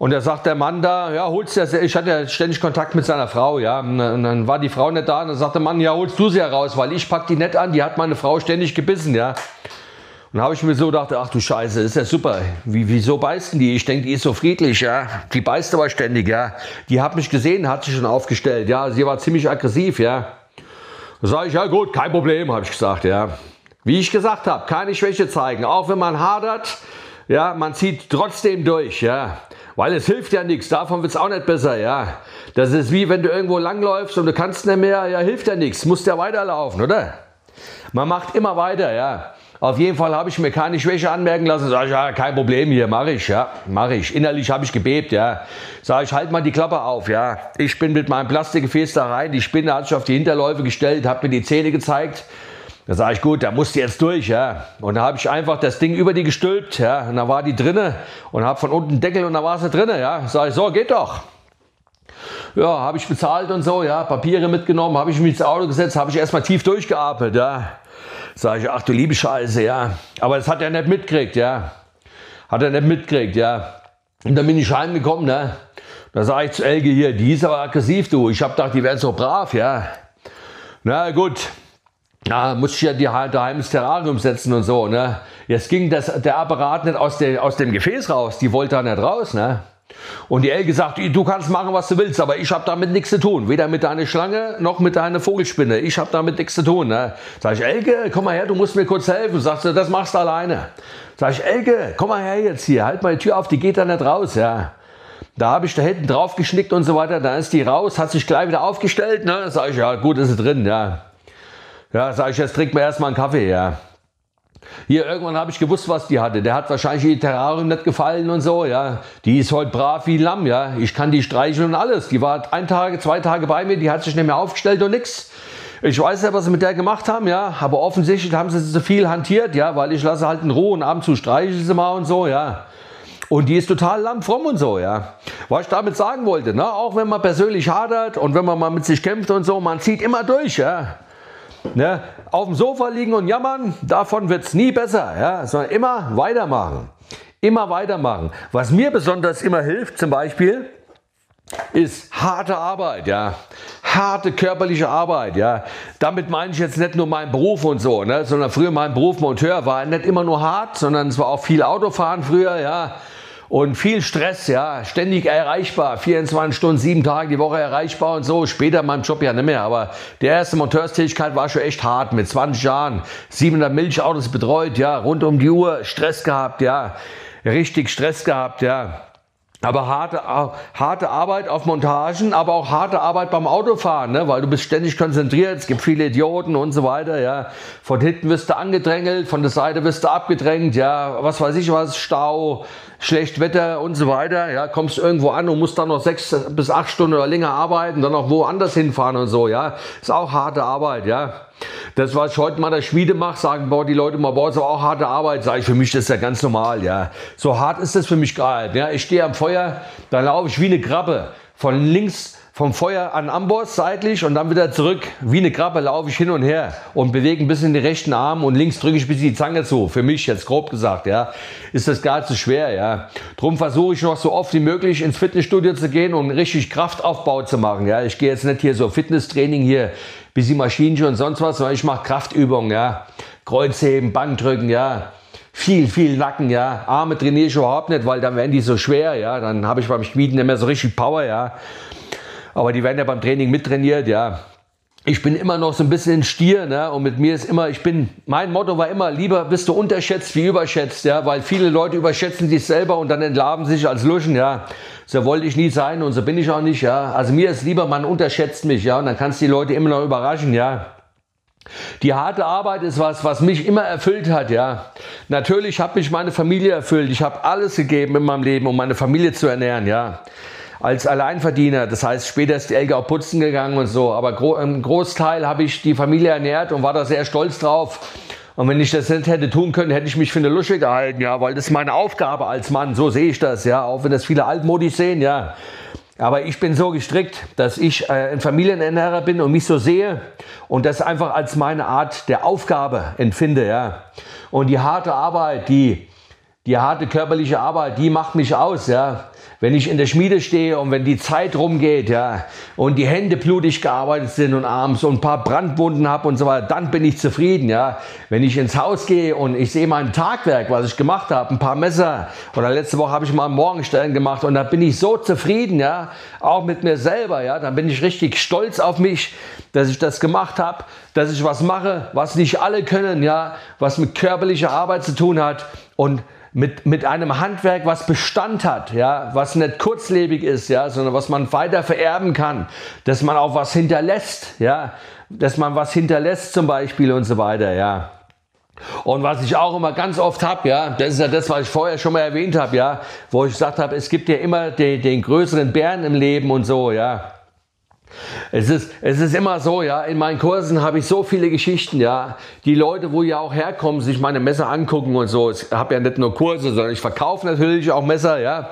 [SPEAKER 1] Und da sagt der Mann da, ja, holst du das, ich hatte ja ständig Kontakt mit seiner Frau, ja. Und dann war die Frau nicht da und dann sagt der Mann, ja, holst du sie heraus, weil ich pack die nicht an, die hat meine Frau ständig gebissen, ja. Und da habe ich mir so gedacht, ach du Scheiße, ist ja super. Wie, wieso beißt denn die? Ich denke, die ist so friedlich, ja. Die beißt aber ständig, ja. Die hat mich gesehen, hat sich schon aufgestellt, ja. Sie war ziemlich aggressiv, ja. Da sage ich, ja gut, kein Problem, habe ich gesagt, ja. Wie ich gesagt habe, keine Schwäche zeigen, auch wenn man hadert, ja, man zieht trotzdem durch, ja. Weil es hilft ja nichts, davon wird es auch nicht besser, ja. Das ist wie wenn du irgendwo langläufst und du kannst nicht mehr, ja, hilft ja nichts, musst ja weiterlaufen, oder? Man macht immer weiter, ja. Auf jeden Fall habe ich mir keine Schwäche anmerken lassen, sage ich, ja, kein Problem hier, mache ich, ja, mache ich. Innerlich habe ich gebebt, ja. Sage ich, halt mal die Klappe auf, ja. Ich bin mit meinem Plastikgefäß da rein, die Spinne hat sich auf die Hinterläufe gestellt, hat mir die Zähne gezeigt. Da sage ich, gut, da musst du jetzt durch, ja. Und da habe ich einfach das Ding über die gestülpt, ja. Und da war die drinne und habe von unten einen Deckel und da war sie drinne, ja. Sage ich, so, geht doch. Ja, habe ich bezahlt und so, ja. Papiere mitgenommen, habe ich mich ins Auto gesetzt, habe ich erstmal tief durchgeatmet, ja. Sage ich, ach du liebe Scheiße, ja. Aber das hat er nicht mitgekriegt, ja. Hat er nicht mitgekriegt, ja. Und dann bin ich heimgekommen, ne. Da sage ich zu Elke hier, die ist aber aggressiv, du. Ich habe gedacht, die wären so brav, ja. Na gut. Ja, musste ich ja die daheim ins Terrarium setzen und so, ne. Jetzt ging das, der Apparat nicht aus, der, aus dem Gefäß raus, die wollte da nicht raus, ne. Und die Elke sagt, du kannst machen, was du willst, aber ich habe damit nichts zu tun. Weder mit deiner Schlange, noch mit deiner Vogelspinne. Ich habe damit nichts zu tun, ne. Sag ich, Elke, komm mal her, du musst mir kurz helfen. Sagst du, das machst du alleine. Sag ich, Elke, komm mal her jetzt hier, halt mal die Tür auf, die geht da nicht raus, ja. Da habe ich da hinten drauf geschnickt und so weiter, dann ist die raus, hat sich gleich wieder aufgestellt, ne. Sag ich, ja gut, ist sie drin, ja. Ja, sag ich, jetzt trink mir erstmal einen Kaffee, ja. Hier, irgendwann habe ich gewusst, was die hatte. Der hat wahrscheinlich ihr Terrarium nicht gefallen und so, ja. Die ist heute brav wie ein Lamm, ja. Ich kann die streicheln und alles. Die war ein Tage, zwei Tage bei mir, die hat sich nicht mehr aufgestellt und nix. Ich weiß ja, was sie mit der gemacht haben, ja. Aber offensichtlich haben sie so viel hantiert, ja, weil ich lasse halt in Ruhe und ab und zu streichle sie mal und so, ja. Und die ist total lammfromm und so, ja. Was ich damit sagen wollte, ne, auch wenn man persönlich hadert und wenn man mal mit sich kämpft und so, man zieht immer durch, ja. Ne, auf dem Sofa liegen und jammern, davon wird es nie besser, ja, sondern immer weitermachen. Immer weitermachen. Was mir besonders immer hilft, zum Beispiel, ist harte Arbeit, ja. Harte körperliche Arbeit, ja. Damit meine ich jetzt nicht nur meinen Beruf und so, ne, sondern früher mein Beruf Monteur war nicht immer nur hart, sondern es war auch viel Autofahren früher, ja. Und viel Stress, ja, ständig erreichbar, vierundzwanzig Stunden, sieben Tage die Woche erreichbar und so. Später in meinem Job ja nicht mehr, aber die erste Monteurstätigkeit war schon echt hart, mit zwanzig Jahren, siebenhundert Milchautos betreut, ja, rund um die Uhr, Stress gehabt, ja, richtig Stress gehabt, ja. Aber harte, harte Arbeit auf Montagen, aber auch harte Arbeit beim Autofahren, ne? Weil du bist ständig konzentriert, es gibt viele Idioten und so weiter, ja. Von hinten wirst du angedrängelt, von der Seite wirst du abgedrängt, ja, was weiß ich was, Stau, schlecht Wetter und so weiter, ja, kommst irgendwo an und musst dann noch sechs bis acht Stunden oder länger arbeiten, dann noch woanders hinfahren und so, ja. Ist auch harte Arbeit, ja. Das, was ich heute mal der Schmiede mache, sagen boah, die Leute mal, boah, ist aber auch harte Arbeit. Sag ich, für mich das ist ja ganz normal, ja. So hart ist das für mich gar nicht, ja. Ich stehe am Feuer, da laufe ich wie eine Krabbe. Von links vom Feuer an Amboss seitlich und dann wieder zurück. Wie eine Krabbe laufe ich hin und her und bewege ein bisschen den rechten Arm und links drücke ich bis die Zange zu. Für mich jetzt grob gesagt, ja. Ist das gar zu schwer, ja. Drum versuche ich noch so oft wie möglich ins Fitnessstudio zu gehen und richtig Kraftaufbau zu machen, ja. Ich gehe jetzt nicht hier so Fitnesstraining hier, bisschen Maschinen und sonst was, sondern ich mache Kraftübungen, ja. Kreuzheben, Bankdrücken, ja. Viel, viel Nacken, ja. Arme trainiere ich überhaupt nicht, weil dann werden die so schwer, ja. Dann habe ich beim Schmieden nicht mehr so richtig Power, ja. Aber die werden ja beim Training mittrainiert, ja. Ich bin immer noch so ein bisschen ein Stier, ne? Und mit mir ist immer, ich bin, mein Motto war immer, lieber bist du unterschätzt wie überschätzt, ja. Weil viele Leute überschätzen sich selber und dann entlarven sich als Luschen, ja. So wollte ich nie sein und so bin ich auch nicht, ja. Also mir ist lieber, man unterschätzt mich, ja. Und dann kannst du die Leute immer noch überraschen, ja. Die harte Arbeit ist was, was mich immer erfüllt hat, ja. Natürlich hat mich meine Familie erfüllt. Ich habe alles gegeben in meinem Leben, um meine Familie zu ernähren, ja. Als Alleinverdiener, das heißt, später ist die Elke auch putzen gegangen und so, aber gro im Großteil habe ich die Familie ernährt und war da sehr stolz drauf. Und wenn ich das nicht hätte tun können, hätte ich mich für eine Lusche gehalten, ja, weil das ist meine Aufgabe als Mann, so sehe ich das, ja, auch wenn das viele altmodisch sehen, ja. Aber ich bin so gestrickt, dass ich äh, ein Familienernährer bin und mich so sehe und das einfach als meine Art der Aufgabe empfinde, ja. Und die harte Arbeit, die, die harte körperliche Arbeit, die macht mich aus, ja. wenn ich in der Schmiede stehe und wenn die Zeit rumgeht, ja, und die Hände blutig gearbeitet sind und abends so ein paar Brandwunden habe und so weiter, dann bin ich zufrieden, ja. Wenn ich ins Haus gehe und ich sehe mein Tagwerk, was ich gemacht habe, ein paar Messer, oder letzte Woche habe ich mal Morgenstellen gemacht und da bin ich so zufrieden, ja, auch mit mir selber, ja, dann bin ich richtig stolz auf mich, dass ich das gemacht habe, dass ich was mache, was nicht alle können, ja, was mit körperlicher Arbeit zu tun hat und mit, mit einem Handwerk, was Bestand hat, ja, was nicht kurzlebig ist, ja, sondern was man weiter vererben kann, dass man auch was hinterlässt, ja, dass man was hinterlässt zum Beispiel und so weiter, ja. Und was ich auch immer ganz oft habe, ja, das ist ja das, was ich vorher schon mal erwähnt habe, ja, wo ich gesagt habe, es gibt ja immer den, den größeren Bären im Leben und so, ja. Es ist, es ist immer so, ja, in meinen Kursen habe ich so viele Geschichten, ja, die Leute, wo ja auch herkommen, sich meine Messer angucken und so. Ich habe ja nicht nur Kurse, sondern ich verkaufe natürlich auch Messer, ja.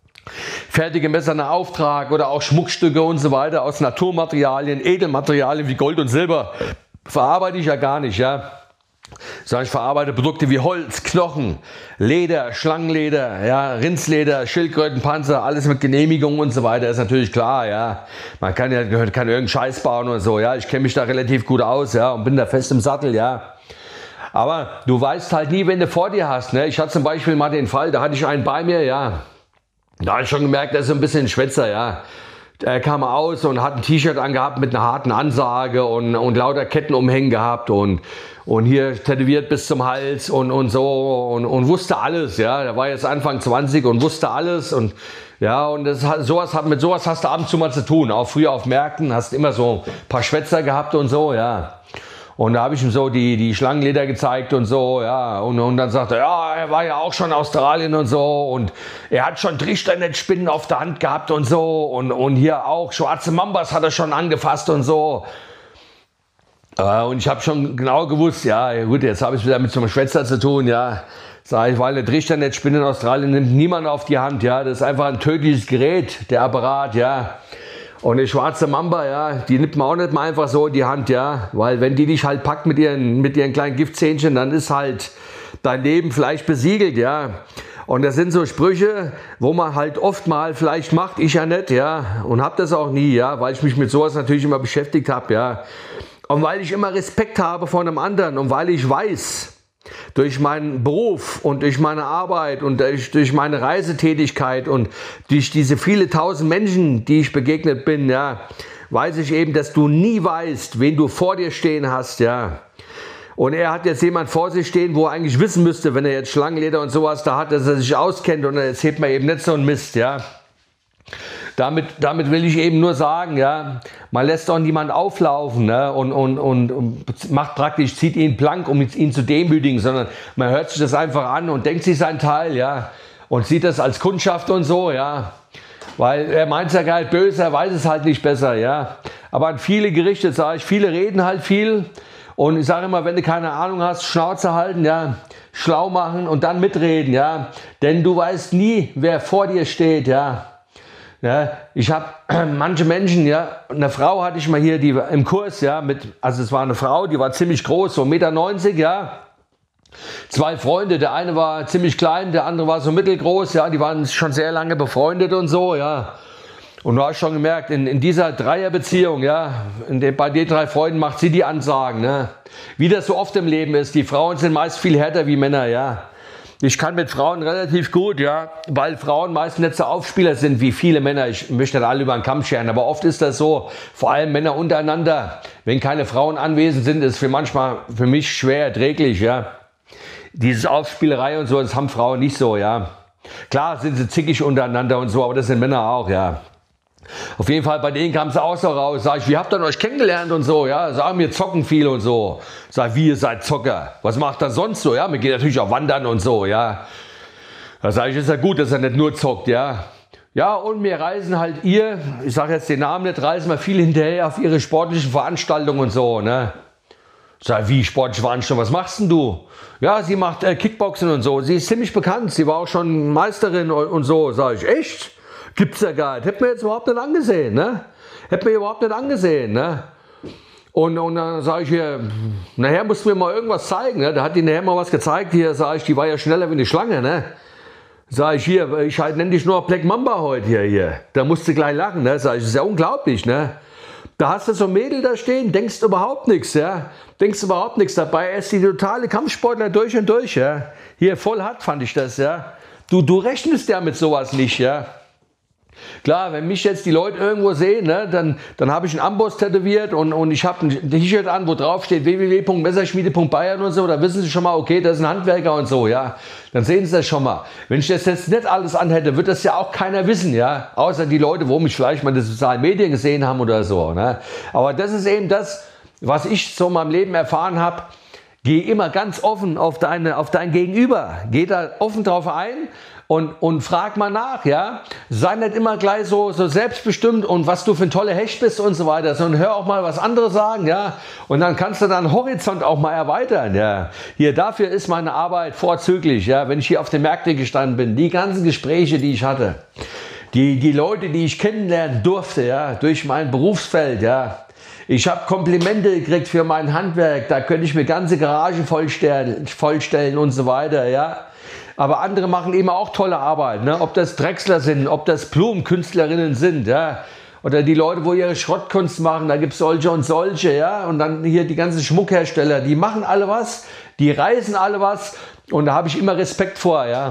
[SPEAKER 1] Fertige Messer nach Auftrag oder auch Schmuckstücke und so weiter aus Naturmaterialien, Edelmaterialien wie Gold und Silber. Verarbeite ich ja gar nicht, ja. Sondern ich verarbeite Produkte wie Holz, Knochen, Leder, Schlangenleder, ja, Rindsleder, Schildkrötenpanzer, alles mit Genehmigung und so weiter, ist natürlich klar, ja. Man kann ja kann irgendeinen Scheiß bauen oder so, ja. Ich kenne mich da relativ gut aus, ja, und bin da fest im Sattel, ja. Aber du weißt halt nie, wenn du vor dir hast, ne. Ich hatte zum Beispiel mal den Fall, da hatte ich einen bei mir, ja. Da habe ich schon gemerkt, der ist so ein bisschen ein Schwätzer, ja. Er kam aus und hat ein T-Shirt angehabt mit einer harten Ansage und, und lauter Ketten umhängen gehabt und, und hier tätowiert bis zum Hals und, und so und, und wusste alles, ja. Der war jetzt Anfang zwanzig und wusste alles und ja, und das hat, sowas hat, mit sowas hast du ab und zu mal zu tun. Auch früher auf Märkten hast du immer so ein paar Schwätzer gehabt und so, ja. Und da habe ich ihm so die, die Schlangenleder gezeigt und so, ja. Und, und dann sagte er, ja, er war ja auch schon in Australien und so. Und er hat schon Trichternetzspinnen auf der Hand gehabt und so. Und, und hier auch schwarze Mambas hat er schon angefasst und so. Äh, und ich habe schon genau gewusst, ja, gut, jetzt habe ich es wieder mit so einem Schwätzer zu tun, ja. Sag ich, weil eine Trichternetzspinne in Australien nimmt niemand auf die Hand, ja. Das ist einfach ein tödliches Gerät, der Apparat, ja. Und eine schwarze Mamba, ja, die nimmt man auch nicht mal einfach so in die Hand, ja, weil wenn die dich halt packt mit ihren, mit ihren kleinen Giftzähnchen, dann ist halt dein Leben vielleicht besiegelt, ja. Und das sind so Sprüche, wo man halt oft mal vielleicht macht, ich ja nicht, ja, und hab das auch nie, ja, weil ich mich mit sowas natürlich immer beschäftigt habe, ja. Und weil ich immer Respekt habe vor einem anderen und weil ich weiß, durch meinen Beruf und durch meine Arbeit und durch, durch meine Reisetätigkeit und durch diese viele tausend Menschen, die ich begegnet bin, ja, weiß ich eben, dass du nie weißt, wen du vor dir stehen hast, ja. Und er hat jetzt jemand vor sich stehen, wo er eigentlich wissen müsste, wenn er jetzt Schlangenleder und sowas da hat, dass er sich auskennt und jetzt hebt man eben nicht so einen Mist, ja. Damit, damit will ich eben nur sagen, ja, man lässt doch niemand auflaufen, ne, und, und, und, und macht praktisch, zieht ihn blank, um ihn zu demütigen, sondern man hört sich das einfach an und denkt sich seinen Teil, ja, und sieht das als Kundschaft und so, ja, weil er meint es ja gar nicht böse, er weiß es halt nicht besser, ja, aber an viele Gerichte sage ich, viele reden halt viel und ich sage immer, wenn du keine Ahnung hast, Schnauze halten, ja, schlau machen und dann mitreden, ja, denn du weißt nie, wer vor dir steht, ja. Ja, ich habe manche Menschen, ja, eine Frau hatte ich mal hier, die war im Kurs, ja, mit, also es war eine Frau, die war ziemlich groß, so eins Komma neunzig Meter, ja. Zwei Freunde, der eine war ziemlich klein, der andere war so mittelgroß, ja, die waren schon sehr lange befreundet und so, ja. Und du hast schon gemerkt, in, in dieser Dreierbeziehung, ja, in den, bei den drei Freunden macht sie die Ansagen, ne. Wie das so oft im Leben ist, die Frauen sind meist viel härter wie Männer, ja. Ich kann mit Frauen relativ gut, ja, weil Frauen meist nicht so Aufspieler sind wie viele Männer. Ich möchte nicht alle über den Kamm scheren, aber oft ist das so, vor allem Männer untereinander. Wenn keine Frauen anwesend sind, ist es für manchmal für mich schwer erträglich, ja. Diese Aufspielerei und so, das haben Frauen nicht so, ja. Klar sind sie zickig untereinander und so, aber das sind Männer auch, ja. Auf jeden Fall, bei denen kam es auch so raus. Sag ich, wie habt ihr euch kennengelernt und so, ja? Sagen wir zocken viel und so. Sag, wie ihr seid Zocker. Was macht ihr sonst so, ja? Wir gehen natürlich auch wandern und so, ja. Da sage ich, ist ja gut, dass er nicht nur zockt, ja. Ja, und wir reisen halt ihr, ich sage jetzt den Namen nicht, reisen wir viel hinterher auf ihre sportlichen Veranstaltungen und so, ne. Sag, wie sportliche Veranstaltungen, was machst denn du? Ja, sie macht äh, Kickboxen und so. Sie ist ziemlich bekannt, sie war auch schon Meisterin und, und so. Sag ich, echt? Gibt's ja gar nicht. Hätte mir jetzt überhaupt nicht angesehen, ne? Hätte mir überhaupt nicht angesehen, ne? Und, und dann sage ich hier, nachher musst du mir mal irgendwas zeigen, ne? Da hat die nachher mal was gezeigt, hier sage ich, die war ja schneller wie eine Schlange, ne? Sag ich hier, ich halt nenne dich nur Black Mamba heute hier, hier. Da musst du gleich lachen, ne? Sag ich, das ist ja unglaublich, ne? Da hast du so ein Mädel da stehen, denkst überhaupt nichts, ja? Denkst überhaupt nichts dabei. Er ist die totale Kampfsportler durch und durch, ja? Hier voll hart fand ich das, ja? Du, du rechnest ja mit sowas nicht, ja? Klar, wenn mich jetzt die Leute irgendwo sehen, ne, dann, dann habe ich einen Amboss tätowiert und, und ich habe ein T-Shirt an, wo drauf steht w w w punkt messerschmiede punkt bayern und so, da wissen sie schon mal, okay, das ist ein Handwerker und so, ja. Dann sehen sie das schon mal. Wenn ich das jetzt nicht alles anhätte, wird das ja auch keiner wissen, ja. Außer die Leute, wo mich vielleicht mal in den sozialen Medien gesehen haben oder so, ne. Aber das ist eben das, was ich so in meinem Leben erfahren habe. Geh immer ganz offen auf, deine, auf dein Gegenüber. Geh da offen drauf ein. Und, und frag mal nach, ja. Sei nicht immer gleich so, so selbstbestimmt und was du für ein toller Hecht bist und so weiter, sondern hör auch mal was andere sagen, ja. Und dann kannst du deinen Horizont auch mal erweitern, ja. Hier, dafür ist meine Arbeit vorzüglich, ja, wenn ich hier auf den Märkten gestanden bin. Die ganzen Gespräche, die ich hatte, die, die Leute, die ich kennenlernen durfte, ja, durch mein Berufsfeld, ja. Ich habe Komplimente gekriegt für mein Handwerk, da könnte ich mir ganze Garagen vollstellen, vollstellen und so weiter, ja. Aber andere machen eben auch tolle Arbeit, ne? Ob das Drechsler sind, ob das Blumenkünstlerinnen sind, ja? Oder die Leute, wo ihre Schrottkunst machen, da gibt es solche und solche, ja? Und dann hier die ganzen Schmuckhersteller, die machen alle was, die reißen alle was und da habe ich immer Respekt vor, ja?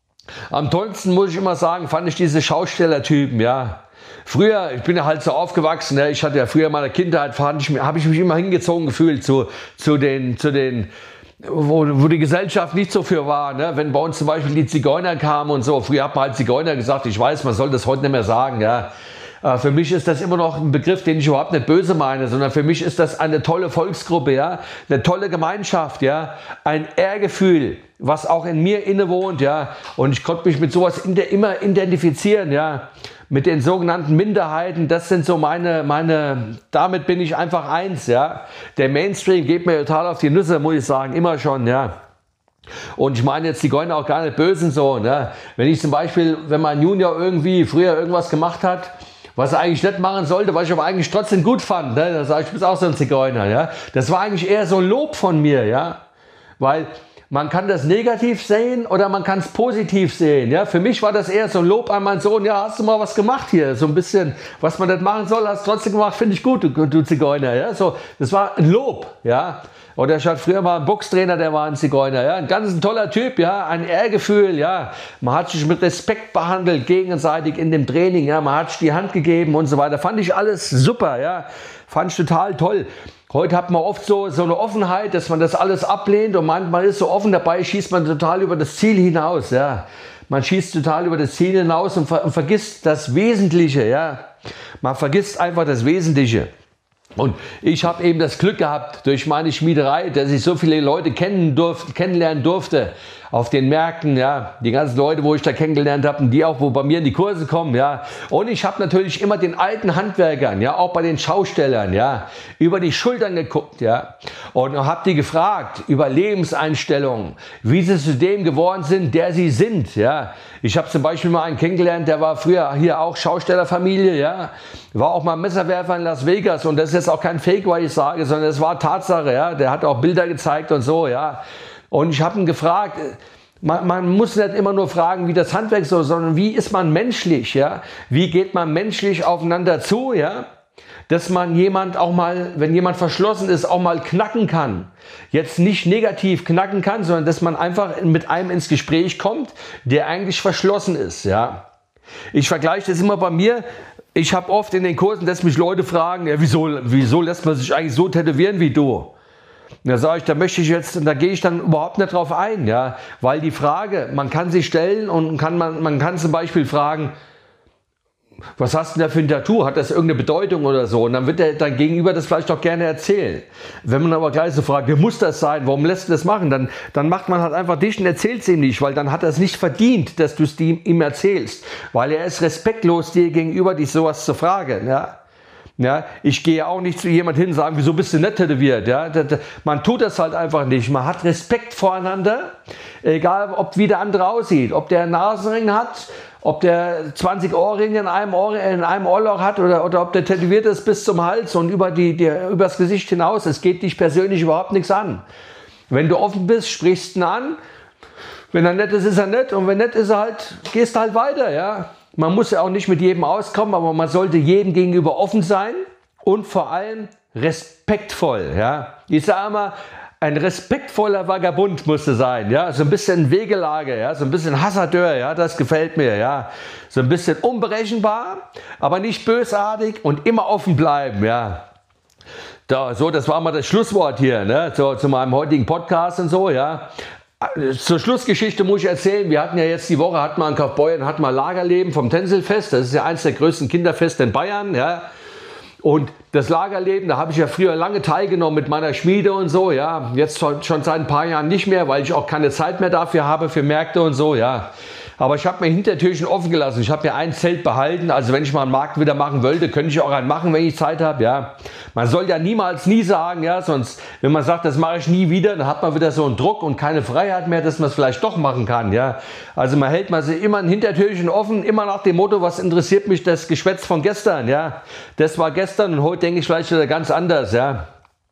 [SPEAKER 1] Am tollsten, muss ich immer sagen, fand ich diese Schaustellertypen, ja? Früher, ich bin ja halt so aufgewachsen, ne? Ich hatte ja früher in meiner Kindheit, habe ich, hab ich mich immer hingezogen gefühlt zu, zu den, zu den Wo, wo die Gesellschaft nicht so für war, ne? Wenn bei uns zum Beispiel die Zigeuner kamen und so. Früher hat man halt Zigeuner gesagt, ich weiß, man soll das heute nicht mehr sagen, ja. Äh, für mich ist das immer noch ein Begriff, den ich überhaupt nicht böse meine, sondern für mich ist das eine tolle Volksgruppe, ja, eine tolle Gemeinschaft, ja, ein Ehrgefühl, was auch in mir innewohnt, ja. Und ich konnte mich mit sowas in der, immer identifizieren, ja. Mit den sogenannten Minderheiten, das sind so meine, meine, damit bin ich einfach eins, ja. Der Mainstream geht mir total auf die Nüsse, muss ich sagen, immer schon, ja. Und ich meine jetzt die Zigeuner auch gar nicht böse so, ne. Wenn ich zum Beispiel, wenn mein Junior irgendwie früher irgendwas gemacht hat, was er eigentlich nicht machen sollte, was ich aber eigentlich trotzdem gut fand, ne, dann sage ich, du bist auch so ein Zigeuner, ja. Das war eigentlich eher so ein Lob von mir, ja. Weil man kann das negativ sehen oder man kann es positiv sehen. Ja? Für mich war das eher so ein Lob an meinen Sohn. Ja, hast du mal was gemacht hier? So ein bisschen, was man nicht machen soll, hast du trotzdem gemacht, finde ich gut, du, du Zigeuner. Ja? So, das war ein Lob. Ja? Oder ich hatte früher mal einen Boxtrainer, der war ein Zigeuner. Ja? Ein ganz ein toller Typ, ja? Ein Ehrgefühl. Ja? Man hat sich mit Respekt behandelt, gegenseitig in dem Training. Ja? Man hat sich die Hand gegeben und so weiter. Fand ich alles super. Ja? Fand ich total toll. Heute hat man oft so, so eine Offenheit, dass man das alles ablehnt und manchmal ist so offen, dabei schießt man total über das Ziel hinaus. Ja. Man schießt total über das Ziel hinaus und, ver und vergisst das Wesentliche. Ja. Man vergisst einfach das Wesentliche. Und ich habe eben das Glück gehabt durch meine Schmiederei, dass ich so viele Leute kennen durfte, kennenlernen durfte auf den Märkten, ja, die ganzen Leute, wo ich da kennengelernt habe und die auch, wo bei mir in die Kurse kommen, ja. Und ich habe natürlich immer den alten Handwerkern, ja, auch bei den Schaustellern, ja, über die Schultern geguckt, ja, und habe die gefragt über Lebenseinstellungen, wie sie zu dem geworden sind, der sie sind, ja. Ich habe zum Beispiel mal einen kennengelernt, der war früher hier auch Schaustellerfamilie, ja, war auch mal Messerwerfer in Las Vegas und das ist jetzt auch kein Fake, was ich sage, sondern es war Tatsache, ja, der hat auch Bilder gezeigt und so, ja. Und ich habe ihn gefragt, man, man muss nicht immer nur fragen, wie das Handwerk so, sondern wie ist man menschlich, ja? Wie geht man menschlich aufeinander zu, ja? Dass man jemand auch mal, wenn jemand verschlossen ist, auch mal knacken kann. Jetzt nicht negativ knacken kann, sondern dass man einfach mit einem ins Gespräch kommt, der eigentlich verschlossen ist, ja? Ich vergleiche das immer bei mir. Ich habe oft in den Kursen, dass mich Leute fragen, ja, wieso, wieso lässt man sich eigentlich so tätowieren wie du? Da sage ich, da möchte ich jetzt, da gehe ich dann überhaupt nicht drauf ein, ja, weil die Frage, man kann sie stellen und kann man, man kann zum Beispiel fragen, was hast du denn da für ein Tattoo? Hat das irgendeine Bedeutung oder so? Und dann wird der dein Gegenüber das vielleicht auch gerne erzählen. Wenn man aber gleich so fragt, wie muss das sein? Warum lässt du das machen? Dann, dann macht man halt einfach dich und erzählt es ihm nicht, weil dann hat er es nicht verdient, dass du es ihm erzählst, weil er ist respektlos dir gegenüber, dich sowas zu fragen, ja. Ja, ich gehe auch nicht zu jemand hin und sage, wieso bist du nicht tätowiert? Ja, man tut das halt einfach nicht. Man hat Respekt voreinander, egal ob wie der andere aussieht. Ob der einen Nasenring hat, ob der zwanzig Ohrringe in einem, Ohr, in einem Ohrloch hat oder, oder ob der tätowiert ist bis zum Hals und über, die, die, über das Gesicht hinaus. Es geht dich persönlich überhaupt nichts an. Wenn du offen bist, sprichst ihn an. Wenn er nett ist, ist er nett und wenn nett ist er halt, gehst du halt weiter, ja. Man muss ja auch nicht mit jedem auskommen, aber man sollte jedem gegenüber offen sein und vor allem respektvoll, ja. Ich sage immer, ein respektvoller Vagabund musste sein, ja, so ein bisschen Wegelage, ja, so ein bisschen Hasardeur, ja, das gefällt mir, ja, so ein bisschen unberechenbar, aber nicht bösartig und immer offen bleiben, ja. Da, so, das war mal das Schlusswort hier, ne, so, zu meinem heutigen Podcast und so, ja. Zur Schlussgeschichte muss ich erzählen, wir hatten ja jetzt die Woche, hatten wir in Kaufbeuren, hatten wir Lagerleben vom Tänzelfest, das ist ja eines der größten Kinderfeste in Bayern, ja. Und das Lagerleben, da habe ich ja früher lange teilgenommen mit meiner Schmiede und so, ja. Jetzt schon seit ein paar Jahren nicht mehr, weil ich auch keine Zeit mehr dafür habe, für Märkte und so, ja. Aber ich habe mir Hintertürchen offen gelassen. Ich habe mir ein Zelt behalten. Also wenn ich mal einen Markt wieder machen wollte, könnte ich auch einen machen, wenn ich Zeit habe, ja. Man soll ja niemals nie sagen, ja. Sonst, wenn man sagt, das mache ich nie wieder, dann hat man wieder so einen Druck und keine Freiheit mehr, dass man es vielleicht doch machen kann, ja. Also man hält man sich immer ein Hintertürchen offen, immer nach dem Motto, was interessiert mich das Geschwätz von gestern, ja. Das war gestern und heute denke ich vielleicht wieder ganz anders, ja.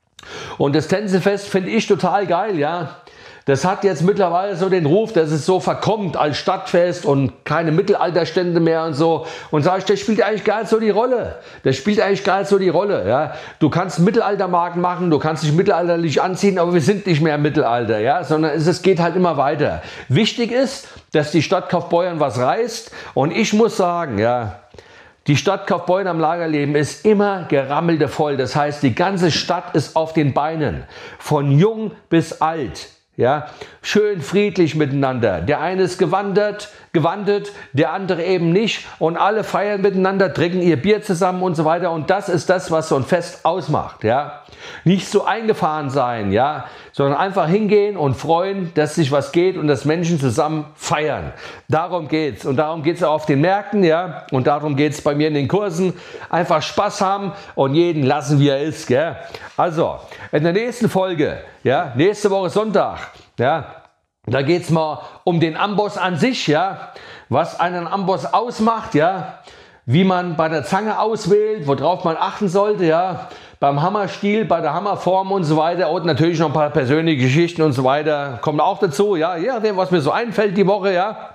[SPEAKER 1] Und das Tänzelfest finde ich total geil, ja. Das hat jetzt mittlerweile so den Ruf, dass es so verkommt als Stadtfest und keine Mittelalterstände mehr und so. Und sage ich, das spielt eigentlich gar nicht so die Rolle. Das spielt eigentlich gar nicht so die Rolle. Ja. Du kannst einen Mittelaltermarkt machen, du kannst dich mittelalterlich anziehen, aber wir sind nicht mehr im Mittelalter, ja, sondern es, es geht halt immer weiter. Wichtig ist, dass die Stadt Kaufbeuren was reißt. Und ich muss sagen, ja, die Stadt Kaufbeuren am Lagerleben ist immer gerammelte voll. Das heißt, die ganze Stadt ist auf den Beinen, von jung bis alt. Ja, schön friedlich miteinander. Der eine ist gewandert, gewandet, der andere eben nicht. Und alle feiern miteinander, trinken ihr Bier zusammen und so weiter. Und das ist das, was so ein Fest ausmacht. Ja, nicht so eingefahren sein, ja, sondern einfach hingehen und freuen, dass sich was geht und dass Menschen zusammen feiern. Darum geht's. Und darum geht's auch auf den Märkten, ja. Und darum geht's bei mir in den Kursen. Einfach Spaß haben und jeden lassen, wie er ist, gell. Also, in der nächsten Folge, ja, nächste Woche Sonntag, ja, da geht's mal um den Amboss an sich, ja, was einen Amboss ausmacht, ja, wie man bei der Zange auswählt, worauf man achten sollte, ja, beim Hammerstiel, bei der Hammerform und so weiter und natürlich noch ein paar persönliche Geschichten und so weiter kommen auch dazu, ja, ja, was mir so einfällt die Woche, ja.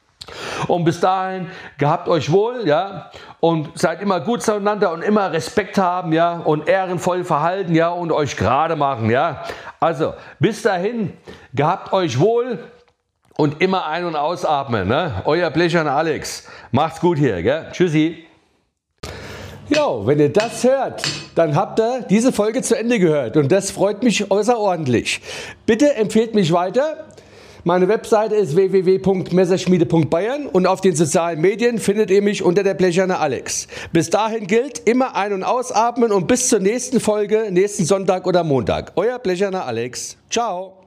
[SPEAKER 1] Und bis dahin, gehabt euch wohl, ja, und seid immer gut zueinander und immer Respekt haben, ja, und ehrenvoll verhalten, ja, und euch gerade machen, ja. Also, bis dahin, gehabt euch wohl und immer ein- und ausatmen, ne? Euer Blecherner Alex. Macht's gut hier, gell? Tschüssi. Jo, wenn ihr das hört, dann habt ihr diese Folge zu Ende gehört und das freut mich außerordentlich. Bitte empfehlt mich weiter. Meine Webseite ist w w w punkt messerschmiede punkt bayern und auf den sozialen Medien findet ihr mich unter der Blecherne Alex. Bis dahin gilt, immer ein- und ausatmen und bis zur nächsten Folge, nächsten Sonntag oder Montag. Euer Blecherner Alex. Ciao.